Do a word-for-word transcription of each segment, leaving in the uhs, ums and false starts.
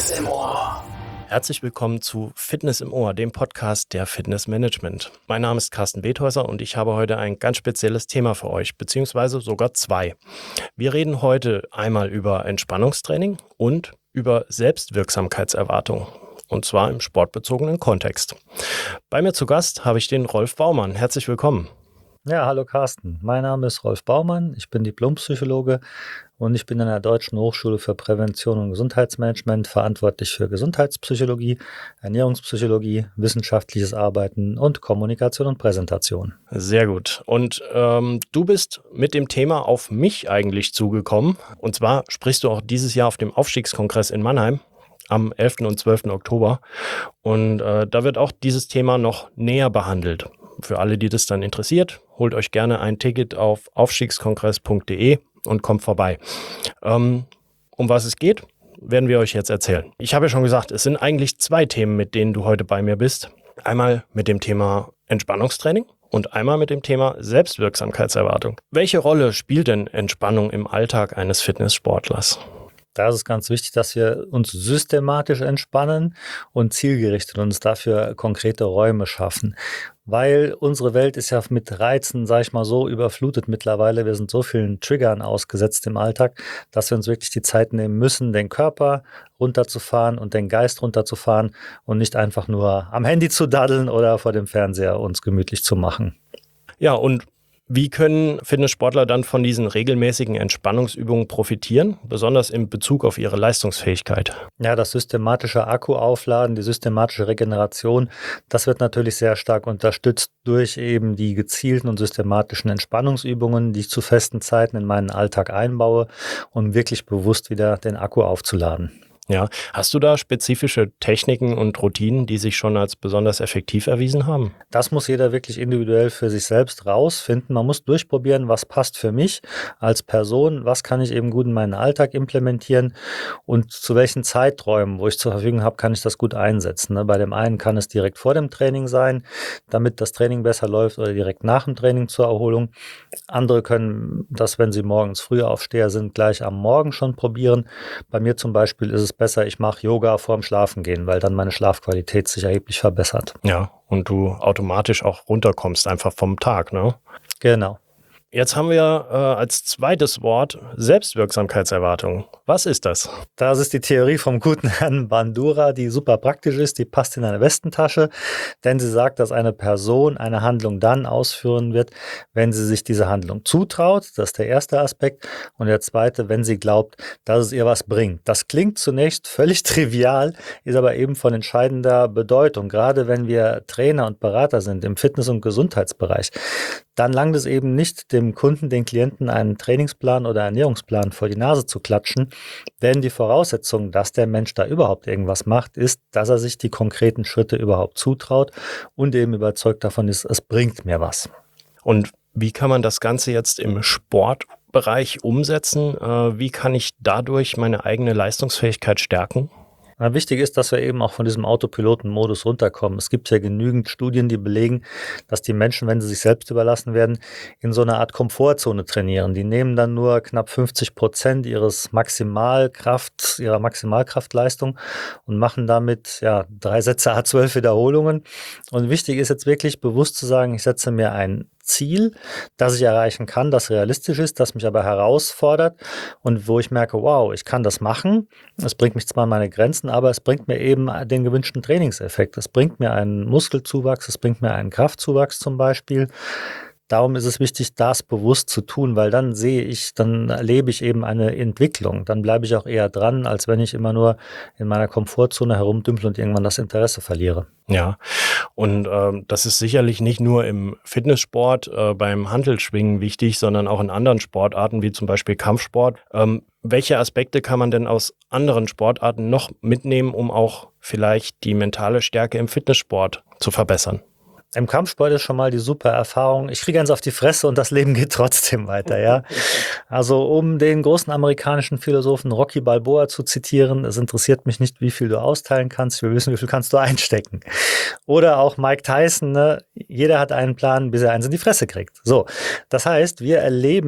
Fitness im Ohr. Herzlich willkommen zu Fitness im Ohr, dem Podcast der Fitnessmanagement. Mein Name ist Carsten Bethäuser und ich habe heute ein ganz spezielles Thema für euch, beziehungsweise sogar zwei. Wir reden heute einmal über Entspannungstraining und über Selbstwirksamkeitserwartung. Und zwar im sportbezogenen Kontext. Bei mir zu Gast habe ich den Rolf Baumann. Herzlich willkommen. Ja, hallo Carsten. Mein Name ist Rolf Baumann. Ich bin Diplompsychologe und ich bin an der Deutschen Hochschule für Prävention und Gesundheitsmanagement verantwortlich für Gesundheitspsychologie, Ernährungspsychologie, wissenschaftliches Arbeiten und Kommunikation und Präsentation. Sehr gut. Und ähm, du bist mit dem Thema auf mich eigentlich zugekommen. Und zwar sprichst du auch dieses Jahr auf dem Aufstiegskongress in Mannheim am elften und zwölften Oktober. Und äh, da wird auch dieses Thema noch näher behandelt. Für alle, die das dann interessiert, holt euch gerne ein Ticket auf aufstiegskongress punkt de und kommt vorbei. Ähm, um was es geht, werden wir euch jetzt erzählen. Ich habe ja schon gesagt, es sind eigentlich zwei Themen, mit denen du heute bei mir bist. Einmal mit dem Thema Entspannungstraining und einmal mit dem Thema Selbstwirksamkeitserwartung. Welche Rolle spielt denn Entspannung im Alltag eines Fitnesssportlers? Da ist es ganz wichtig, dass wir uns systematisch entspannen und zielgerichtet uns dafür konkrete Räume schaffen. Weil unsere Welt ist ja mit Reizen, sag ich mal so, überflutet mittlerweile. Wir sind so vielen Triggern ausgesetzt im Alltag, dass wir uns wirklich die Zeit nehmen müssen, den Körper runterzufahren und den Geist runterzufahren und nicht einfach nur am Handy zu daddeln oder vor dem Fernseher uns gemütlich zu machen. Ja, und wie können Fitnesssportler dann von diesen regelmäßigen Entspannungsübungen profitieren, besonders in Bezug auf ihre Leistungsfähigkeit? Ja, das systematische Akkuaufladen, die systematische Regeneration, das wird natürlich sehr stark unterstützt durch eben die gezielten und systematischen Entspannungsübungen, die ich zu festen Zeiten in meinen Alltag einbaue, um wirklich bewusst wieder den Akku aufzuladen. Ja, hast du da spezifische Techniken und Routinen, die sich schon als besonders effektiv erwiesen haben? Das muss jeder wirklich individuell für sich selbst rausfinden. Man muss durchprobieren, was passt für mich als Person, was kann ich eben gut in meinen Alltag implementieren und zu welchen Zeiträumen, wo ich zur Verfügung habe, kann ich das gut einsetzen. Bei dem einen kann es direkt vor dem Training sein, damit das Training besser läuft, oder direkt nach dem Training zur Erholung. Andere können das, wenn sie morgens früh Aufsteher sind, gleich am Morgen schon probieren. Bei mir zum Beispiel ist es besser, ich mache Yoga vorm Schlafengehen, weil dann meine Schlafqualität sich erheblich verbessert. Ja, und du automatisch auch runterkommst einfach vom Tag, ne? Genau. Jetzt haben wir äh, als zweites Wort Selbstwirksamkeitserwartung. Was ist das? Das ist die Theorie vom guten Herrn Bandura, die super praktisch ist, die passt in eine Westentasche, denn sie sagt, dass eine Person eine Handlung dann ausführen wird, wenn sie sich diese Handlung zutraut. Das ist der erste Aspekt. Und der zweite, wenn sie glaubt, dass es ihr was bringt. Das klingt zunächst völlig trivial, ist aber eben von entscheidender Bedeutung. Gerade wenn wir Trainer und Berater sind im Fitness- und Gesundheitsbereich, dann langt es eben nicht, dem Kunden, den Klienten einen Trainingsplan oder Ernährungsplan vor die Nase zu klatschen, denn die Voraussetzung, dass der Mensch da überhaupt irgendwas macht, ist, dass er sich die konkreten Schritte überhaupt zutraut und eben überzeugt davon ist, es bringt mir was. Und wie kann man das Ganze jetzt im Sportbereich umsetzen? Wie kann ich dadurch meine eigene Leistungsfähigkeit stärken? Na, wichtig ist, dass wir eben auch von diesem Autopiloten-Modus runterkommen. Es gibt ja genügend Studien, die belegen, dass die Menschen, wenn sie sich selbst überlassen werden, in so einer Art Komfortzone trainieren. Die nehmen dann nur knapp fünfzig Prozent ihres Maximalkraft, ihrer Maximalkraftleistung und machen damit ja drei Sätze à zwölf Wiederholungen. Und wichtig ist jetzt wirklich bewusst zu sagen, ich setze mir ein Ziel, das ich erreichen kann, das realistisch ist, das mich aber herausfordert und wo ich merke, wow, ich kann das machen. Es bringt mich zwar an meine Grenzen, aber es bringt mir eben den gewünschten Trainingseffekt. Es bringt mir einen Muskelzuwachs, es bringt mir einen Kraftzuwachs zum Beispiel. Darum ist es wichtig, das bewusst zu tun, weil dann sehe ich, dann erlebe ich eben eine Entwicklung. Dann bleibe ich auch eher dran, als wenn ich immer nur in meiner Komfortzone herumdümpel und irgendwann das Interesse verliere. Ja, und ähm, das ist sicherlich nicht nur im Fitnesssport, äh, beim Hantelschwingen wichtig, sondern auch in anderen Sportarten, wie zum Beispiel Kampfsport. Ähm, welche Aspekte kann man denn aus anderen Sportarten noch mitnehmen, um auch vielleicht die mentale Stärke im Fitnesssport zu verbessern? Im Kampfsport ist schon mal die super Erfahrung. Ich kriege eins auf die Fresse und das Leben geht trotzdem weiter, ja. Also um den großen amerikanischen Philosophen Rocky Balboa zu zitieren, es interessiert mich nicht, wie viel du austeilen kannst, wir wissen, wie viel kannst du einstecken. Oder auch Mike Tyson, ne? Jeder hat einen Plan, bis er eins in die Fresse kriegt. So, das heißt, wir erleben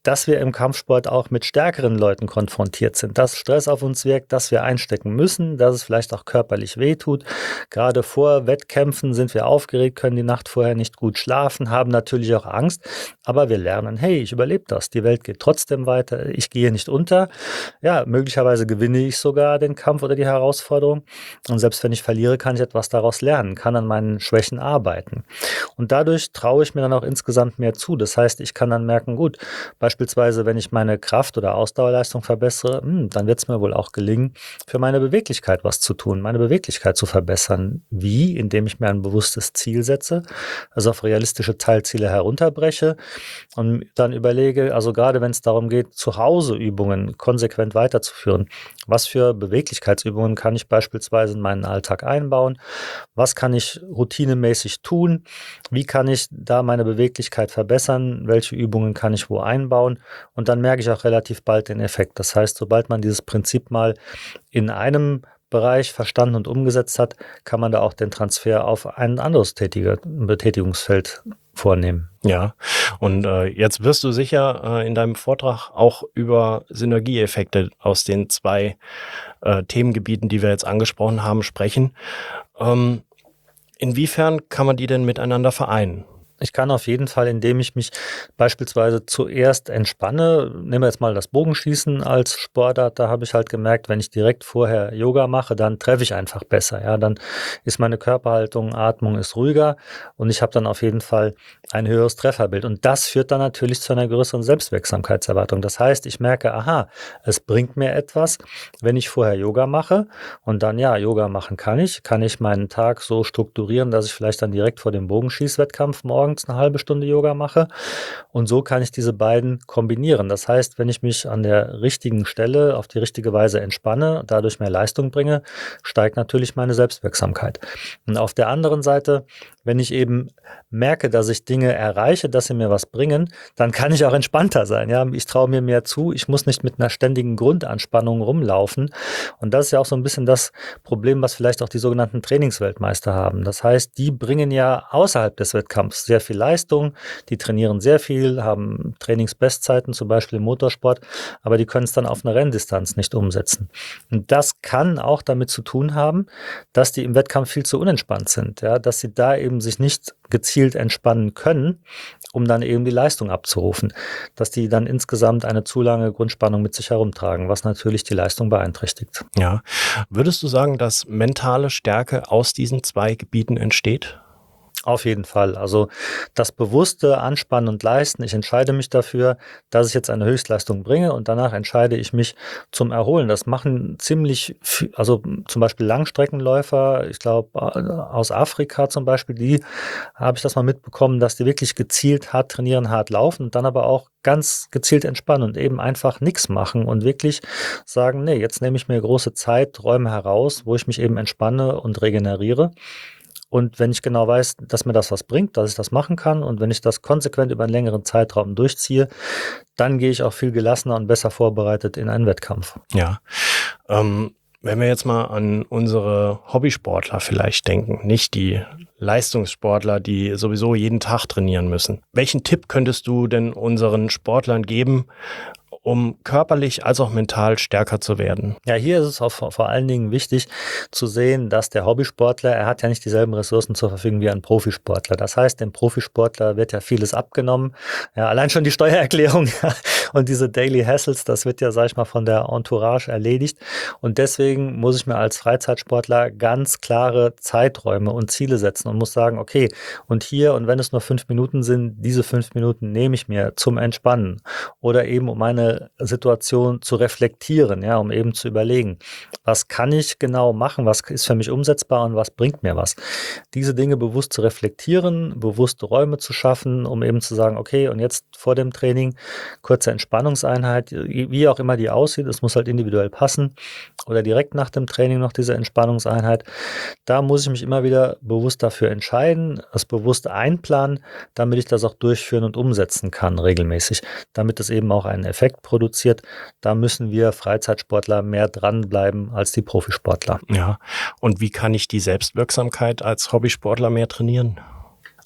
dass wir im Kampfsport auch mit stärkeren Leuten konfrontiert sind, dass Stress auf uns wirkt, dass wir einstecken müssen, dass es vielleicht auch körperlich wehtut. Gerade vor Wettkämpfen sind wir aufgeregt, können die Nacht vorher nicht gut schlafen, haben natürlich auch Angst, aber wir lernen, hey, ich überlebe das, die Welt geht trotzdem weiter, ich gehe nicht unter. Ja, möglicherweise gewinne ich sogar den Kampf oder die Herausforderung und selbst wenn ich verliere, kann ich etwas daraus lernen, kann an meinen Schwächen arbeiten. Und dadurch traue ich mir dann auch insgesamt mehr zu. Das heißt, ich kann dann merken, gut, beispielsweise, wenn ich meine Kraft- oder Ausdauerleistung verbessere, hm, dann wird es mir wohl auch gelingen, für meine Beweglichkeit was zu tun, meine Beweglichkeit zu verbessern. Wie? Indem ich mir ein bewusstes Ziel setze, also auf realistische Teilziele herunterbreche und dann überlege, also gerade wenn es darum geht, zu Hause Übungen konsequent weiterzuführen, was für Beweglichkeitsübungen kann ich beispielsweise in meinen Alltag einbauen, was kann ich routinemäßig tun, wie kann ich da meine Beweglichkeit verbessern, welche Übungen kann ich wo einbauen und dann merke ich auch relativ bald den Effekt. Das heißt, sobald man dieses Prinzip mal in einem Bereich verstanden und umgesetzt hat, kann man da auch den Transfer auf ein anderes Tätige, Betätigungsfeld vornehmen. Ja, und äh, jetzt wirst du sicher äh, in deinem Vortrag auch über Synergieeffekte aus den zwei äh, Themengebieten, die wir jetzt angesprochen haben, sprechen. Ähm, inwiefern kann man die denn miteinander vereinen? Ich kann auf jeden Fall, indem ich mich beispielsweise zuerst entspanne, nehmen wir jetzt mal das Bogenschießen als Sportart, da habe ich halt gemerkt, wenn ich direkt vorher Yoga mache, dann treffe ich einfach besser. Ja, dann ist meine Körperhaltung, Atmung ist ruhiger und ich habe dann auf jeden Fall ein höheres Trefferbild. Und das führt dann natürlich zu einer größeren Selbstwirksamkeitserwartung. Das heißt, ich merke, aha, es bringt mir etwas, wenn ich vorher Yoga mache und dann, ja, Yoga machen kann ich, kann ich meinen Tag so strukturieren, dass ich vielleicht dann direkt vor dem Bogenschießwettkampf morgen eine halbe Stunde Yoga mache und so kann ich diese beiden kombinieren. Das heißt, wenn ich mich an der richtigen Stelle auf die richtige Weise entspanne, dadurch mehr Leistung bringe, steigt natürlich meine Selbstwirksamkeit. Und auf der anderen Seite, wenn ich eben merke, dass ich Dinge erreiche, dass sie mir was bringen, dann kann ich auch entspannter sein. Ja, ich traue mir mehr zu, ich muss nicht mit einer ständigen Grundanspannung rumlaufen. Und das ist ja auch so ein bisschen das Problem, was vielleicht auch die sogenannten Trainingsweltmeister haben. Das heißt, die bringen ja außerhalb des Wettkampfs sehr viel Leistung, die trainieren sehr viel, haben Trainingsbestzeiten, zum Beispiel im Motorsport, aber die können es dann auf einer Renndistanz nicht umsetzen. Und das kann auch damit zu tun haben, dass die im Wettkampf viel zu unentspannt sind, ja, dass sie da eben sich nicht gezielt entspannen können, um dann eben die Leistung abzurufen, dass die dann insgesamt eine zu lange Grundspannung mit sich herumtragen, was natürlich die Leistung beeinträchtigt. Ja, würdest du sagen, dass mentale Stärke aus diesen zwei Gebieten entsteht? Auf jeden Fall. Also das bewusste Anspannen und Leisten, ich entscheide mich dafür, dass ich jetzt eine Höchstleistung bringe und danach entscheide ich mich zum Erholen. Das machen ziemlich, viel, also zum Beispiel Langstreckenläufer, ich glaube aus Afrika zum Beispiel, die habe ich das mal mitbekommen, dass die wirklich gezielt hart trainieren, hart laufen und dann aber auch ganz gezielt entspannen und eben einfach nichts machen und wirklich sagen, nee, jetzt nehme ich mir große Zeiträume heraus, wo ich mich eben entspanne und regeneriere. Und wenn ich genau weiß, dass mir das was bringt, dass ich das machen kann und wenn ich das konsequent über einen längeren Zeitraum durchziehe, dann gehe ich auch viel gelassener und besser vorbereitet in einen Wettkampf. Ja, ähm, wenn wir jetzt mal an unsere Hobbysportler vielleicht denken, nicht die Leistungssportler, die sowieso jeden Tag trainieren müssen. Welchen Tipp könntest du denn unseren Sportlern geben, um körperlich als auch mental stärker zu werden? Ja, hier ist es auch vor, vor allen Dingen wichtig zu sehen, dass der Hobbysportler, er hat ja nicht dieselben Ressourcen zur Verfügung wie ein Profisportler. Das heißt, dem Profisportler wird ja vieles abgenommen. Ja, allein schon die Steuererklärung ja, und diese Daily Hassles, das wird ja, sag ich mal, von der Entourage erledigt. Und deswegen muss ich mir als Freizeitsportler ganz klare Zeiträume und Ziele setzen und muss sagen, okay, und hier, und wenn es nur fünf Minuten sind, diese fünf Minuten nehme ich mir zum Entspannen oder eben um meine Situation zu reflektieren, ja, um eben zu überlegen, was kann ich genau machen, was ist für mich umsetzbar und was bringt mir was. Diese Dinge bewusst zu reflektieren, bewusste Räume zu schaffen, um eben zu sagen, okay, und jetzt vor dem Training kurze Entspannungseinheit, wie auch immer die aussieht, es muss halt individuell passen oder direkt nach dem Training noch diese Entspannungseinheit. Da muss ich mich immer wieder bewusst dafür entscheiden, es bewusst einplanen, damit ich das auch durchführen und umsetzen kann regelmäßig, damit es eben auch einen Effekt produziert. Da müssen wir Freizeitsportler mehr dranbleiben als die Profisportler. Ja, und wie kann ich die Selbstwirksamkeit als Hobbysportler mehr trainieren?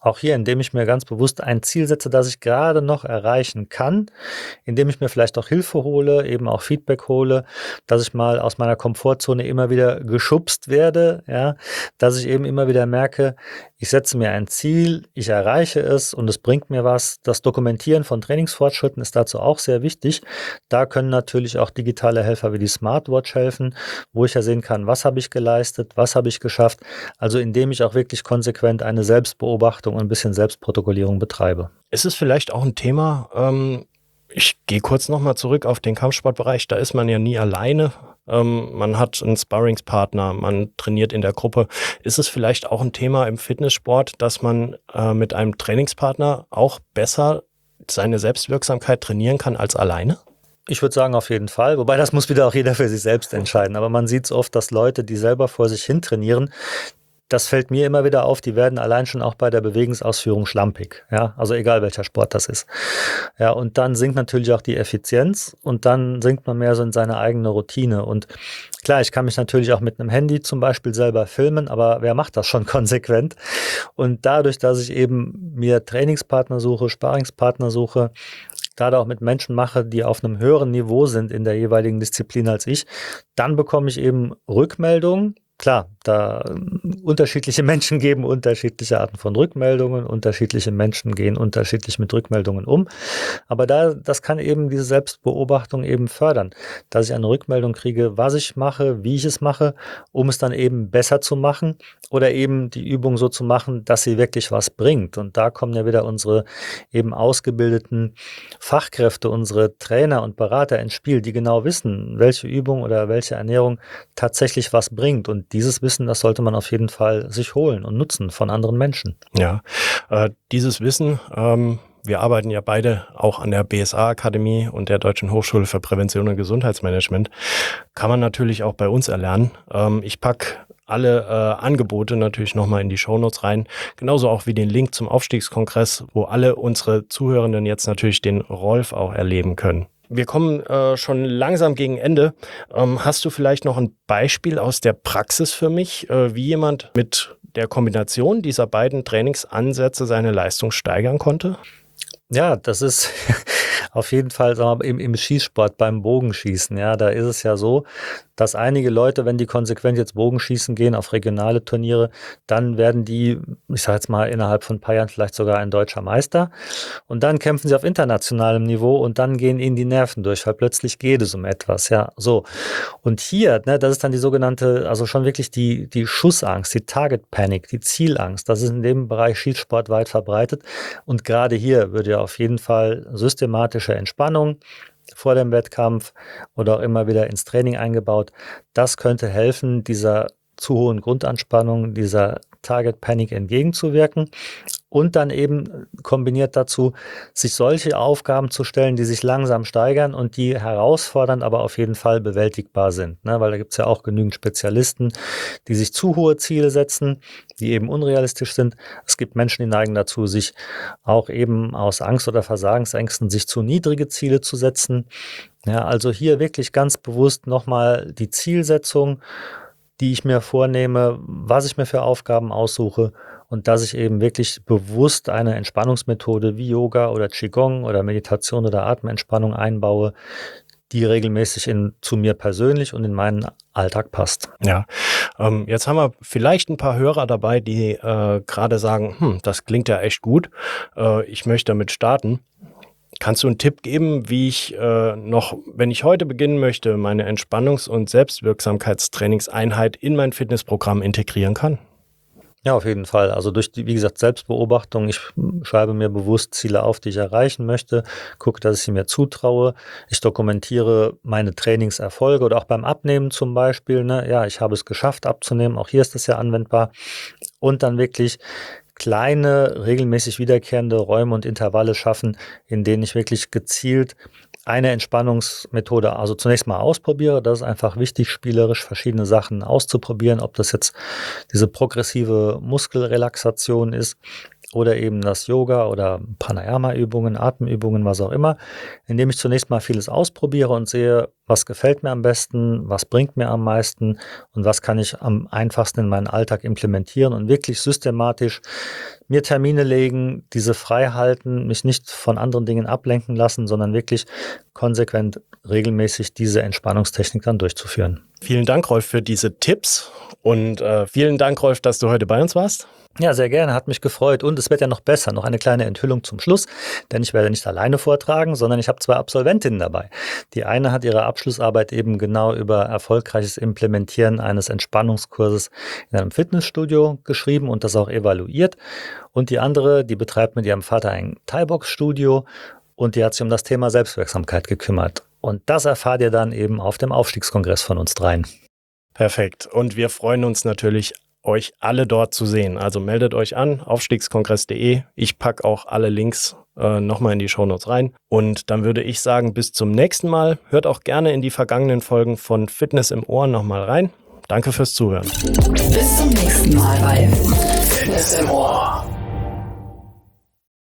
Auch hier, indem ich mir ganz bewusst ein Ziel setze, das ich gerade noch erreichen kann, indem ich mir vielleicht auch Hilfe hole, eben auch Feedback hole, dass ich mal aus meiner Komfortzone immer wieder geschubst werde, ja, dass ich eben immer wieder merke, ich setze mir ein Ziel, ich erreiche es und es bringt mir was. Das Dokumentieren von Trainingsfortschritten ist dazu auch sehr wichtig. Da können natürlich auch digitale Helfer wie die Smartwatch helfen, wo ich ja sehen kann, was habe ich geleistet, was habe ich geschafft. Also indem ich auch wirklich konsequent eine Selbstbeobachtung und ein bisschen Selbstprotokollierung betreibe. Ist es vielleicht auch ein Thema, ähm, ich gehe kurz nochmal zurück auf den Kampfsportbereich, da ist man ja nie alleine. Ähm, man hat einen Sparringspartner, man trainiert in der Gruppe. Ist es vielleicht auch ein Thema im Fitnesssport, dass man äh, mit einem Trainingspartner auch besser seine Selbstwirksamkeit trainieren kann als alleine? Ich würde sagen, auf jeden Fall. Wobei, das muss wieder auch jeder für sich selbst entscheiden. Aber man sieht es oft, dass Leute, die selber vor sich hin trainieren, das fällt mir immer wieder auf, die werden allein schon auch bei der Bewegungsausführung schlampig. Ja, also egal welcher Sport das ist. Ja, und dann sinkt natürlich auch die Effizienz und dann sinkt man mehr so in seine eigene Routine. Und klar, ich kann mich natürlich auch mit einem Handy zum Beispiel selber filmen, aber wer macht das schon konsequent? Und dadurch, dass ich eben mir Trainingspartner suche, Sparringspartner suche, gerade auch mit Menschen mache, die auf einem höheren Niveau sind in der jeweiligen Disziplin als ich, dann bekomme ich eben Rückmeldungen. Klar, da äh, unterschiedliche Menschen geben unterschiedliche Arten von Rückmeldungen, unterschiedliche Menschen gehen unterschiedlich mit Rückmeldungen um. Aber da, das kann eben diese Selbstbeobachtung eben fördern, dass ich eine Rückmeldung kriege, was ich mache, wie ich es mache, um es dann eben besser zu machen oder eben die Übung so zu machen, dass sie wirklich was bringt. Und da kommen ja wieder unsere eben ausgebildeten Fachkräfte, unsere Trainer und Berater ins Spiel, die genau wissen, welche Übung oder welche Ernährung tatsächlich was bringt. Und dieses Wissen, das sollte man auf jeden Fall sich holen und nutzen von anderen Menschen. Ja, äh, dieses Wissen, ähm, wir arbeiten ja beide auch an der B S A-Akademie und der Deutschen Hochschule für Prävention und Gesundheitsmanagement, kann man natürlich auch bei uns erlernen. Ähm, ich packe alle äh, Angebote natürlich nochmal in die Shownotes rein, genauso auch wie den Link zum Aufstiegskongress, wo alle unsere Zuhörenden jetzt natürlich den Rolf auch erleben können. Wir kommen äh, schon langsam gegen Ende. Ähm, hast du vielleicht noch ein Beispiel aus der Praxis für mich, äh, wie jemand mit der Kombination dieser beiden Trainingsansätze seine Leistung steigern konnte? Ja, das ist auf jeden Fall, sagen wir mal, im, im Schießsport, beim Bogenschießen. Ja, da ist es ja so, dass einige Leute, wenn die konsequent jetzt Bogenschießen gehen auf regionale Turniere, dann werden die, ich sage jetzt mal, innerhalb von ein paar Jahren vielleicht sogar ein deutscher Meister. Und dann kämpfen sie auf internationalem Niveau und dann gehen ihnen die Nerven durch, weil plötzlich geht es um etwas. Ja, so. Und hier, ne, das ist dann die sogenannte, also schon wirklich die, die Schussangst, die Target Panic, die Zielangst. Das ist in dem Bereich Schießsport weit verbreitet. Und gerade hier würde ja auf jeden Fall systematische Entspannung vor dem Wettkampf oder auch immer wieder ins Training eingebaut. Das könnte helfen, dieser zu hohen Grundanspannung, dieser Target Panic entgegenzuwirken und dann eben kombiniert dazu, sich solche Aufgaben zu stellen, die sich langsam steigern und die herausfordernd, aber auf jeden Fall bewältigbar sind. Ne? Weil da gibt es ja auch genügend Spezialisten, die sich zu hohe Ziele setzen, die eben unrealistisch sind. Es gibt Menschen, die neigen dazu, sich auch eben aus Angst oder Versagensängsten sich zu niedrige Ziele zu setzen. Ja, also hier wirklich ganz bewusst nochmal die Zielsetzung, die ich mir vornehme, was ich mir für Aufgaben aussuche und dass ich eben wirklich bewusst eine Entspannungsmethode wie Yoga oder Qigong oder Meditation oder Atementspannung einbaue, die regelmäßig in, zu mir persönlich und in meinen Alltag passt. Ja, ähm, jetzt haben wir vielleicht ein paar Hörer dabei, die äh, gerade sagen, hm, das klingt ja echt gut, äh, ich möchte damit starten. Kannst du einen Tipp geben, wie ich äh, noch, wenn ich heute beginnen möchte, meine Entspannungs- und Selbstwirksamkeitstrainingseinheit in mein Fitnessprogramm integrieren kann? Ja, auf jeden Fall. Also durch die, wie gesagt, Selbstbeobachtung. Ich schreibe mir bewusst Ziele auf, die ich erreichen möchte, gucke, dass ich sie mir zutraue. Ich dokumentiere meine Trainingserfolge oder auch beim Abnehmen zum Beispiel. Ne? Ja, ich habe es geschafft abzunehmen. Auch hier ist das ja anwendbar. Und dann wirklich kleine, regelmäßig wiederkehrende Räume und Intervalle schaffen, in denen ich wirklich gezielt eine Entspannungsmethode also zunächst mal ausprobiere. Das ist einfach wichtig, spielerisch verschiedene Sachen auszuprobieren, ob das jetzt diese progressive Muskelrelaxation ist oder eben das Yoga oder Pranayama-Übungen, Atemübungen, was auch immer, indem ich zunächst mal vieles ausprobiere und sehe, was gefällt mir am besten, was bringt mir am meisten und was kann ich am einfachsten in meinen Alltag implementieren und wirklich systematisch mir Termine legen, diese frei halten, mich nicht von anderen Dingen ablenken lassen, sondern wirklich konsequent regelmäßig diese Entspannungstechnik dann durchzuführen. Vielen Dank, Rolf, für diese Tipps und äh, vielen Dank, Rolf, dass du heute bei uns warst. Ja, sehr gerne, hat mich gefreut. Und es wird ja noch besser, noch eine kleine Enthüllung zum Schluss, denn ich werde nicht alleine vortragen, sondern ich habe zwei Absolventinnen dabei. Die eine hat ihre Abschlussarbeit eben genau über erfolgreiches Implementieren eines Entspannungskurses in einem Fitnessstudio geschrieben und das auch evaluiert. Und die andere, die betreibt mit ihrem Vater ein Thai-Box-Studio und die hat sich um das Thema Selbstwirksamkeit gekümmert. Und das erfahrt ihr dann eben auf dem Aufstiegskongress von uns dreien. Perfekt. Und wir freuen uns natürlich, euch alle dort zu sehen. Also meldet euch an, aufstiegskongress punkt de. Ich packe auch alle Links äh, nochmal in die Shownotes rein. Und dann würde ich sagen, bis zum nächsten Mal. Hört auch gerne in die vergangenen Folgen von Fitness im Ohr nochmal rein. Danke fürs Zuhören. Bis zum nächsten Mal bei Fitness im Ohr.